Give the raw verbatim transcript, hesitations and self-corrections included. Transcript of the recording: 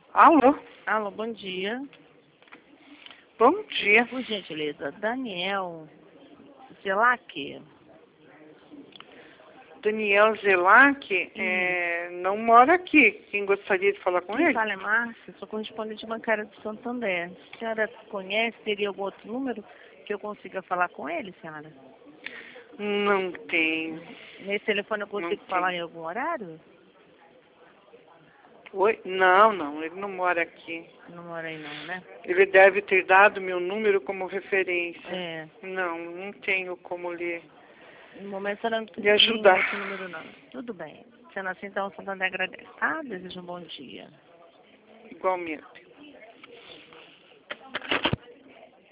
Alô? Alô, bom dia. Bom dia. Por gentileza, Daniel Zelac. Daniel Zelac Hum. é, não mora aqui. Quem gostaria de falar com Quem ele? fala é Márcia, sou correspondente bancária de Santander. A senhora conhece, teria algum outro número que eu consiga falar com ele, senhora? Não tenho. Nesse telefone eu consigo Não falar tem. em algum horário? Oi? Não, não, ele não mora aqui. Não mora aí não, né? Ele deve ter dado meu número como referência. É. Não, não tenho como lhe, No momento a senhora não lhe precisa de nenhum ajudar. outro número não. Tudo bem. Sendo assim, então, Santander agradece. Ah, desejo um bom dia. Igualmente.